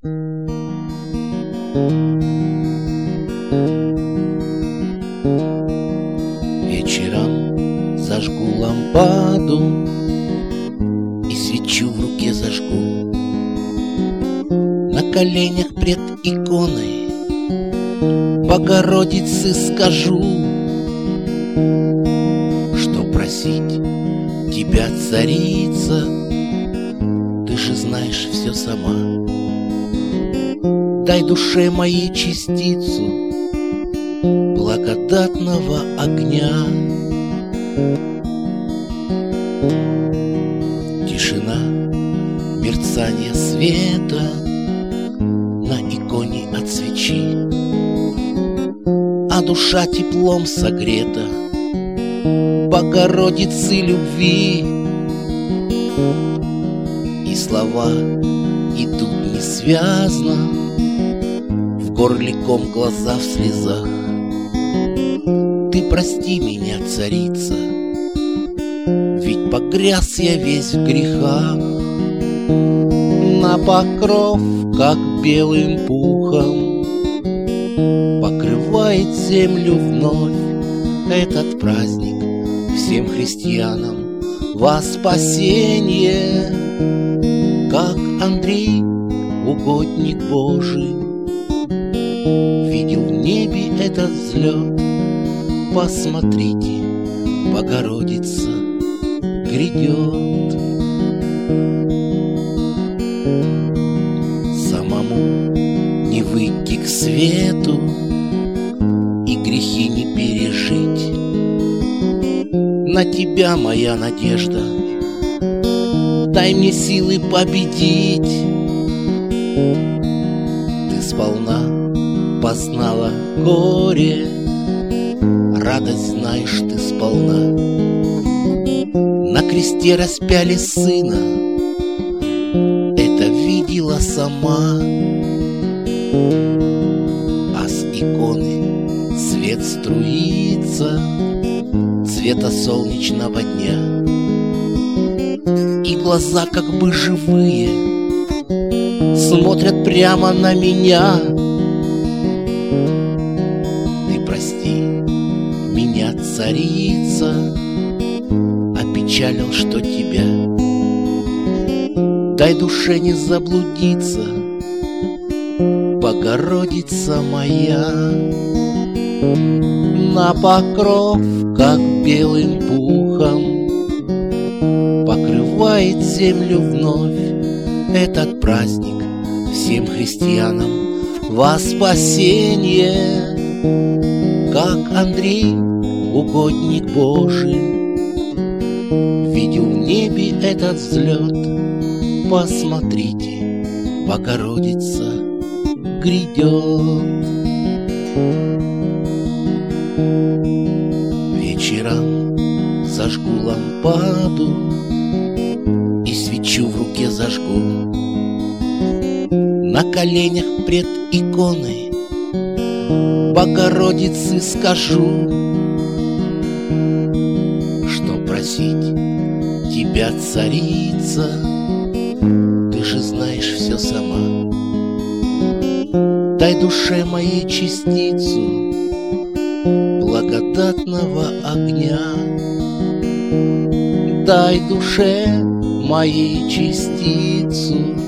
Вечером зажгу лампаду и свечу в руке зажгу. На коленях пред иконой Богородице скажу, что просить тебя, царица, ты же знаешь все сама. Дай душе моей частицу благодатного огня. Тишина, мерцание света на иконе от свечи, а душа теплом согрета Богородицы любви. И слова идут несвязно, в горле ком, глаза в слезах. Ты прости меня, царица, ведь погряз я весь в грехах. На покров, как белым пухом, покрывает землю вновь этот праздник всем христианам во спасение. Как Андрей, угодник Божий, видел в небе этот взлет. Посмотрите, Богородица грядет. Самому не выйти к свету и грехи не пережить. На тебя моя надежда, дай мне силы победить. Ты сполна познала горе, радость знаешь ты сполна. На кресте распяли сына, это видела сама. А с иконы свет струится цвета солнечного дня, и глаза как бы живые смотрят прямо на меня. Ты прости меня, царица, опечалил, что тебя. Дай душе не заблудиться, Богородица моя. На покров, как белым пухом, покрывает землю вновь этот праздник всем христианам во спасение. Как Андрей, угодник Божий, видел в небе этот взлет. Посмотрите, Богородица грядет. Вечером зажгу лампаду и свечу в руке зажгу. На коленях пред иконой Богородице скажу, что просить тебя, царица, ты же знаешь все сама. Дай душе моей частицу благодатного огня. Дай душе моей частицу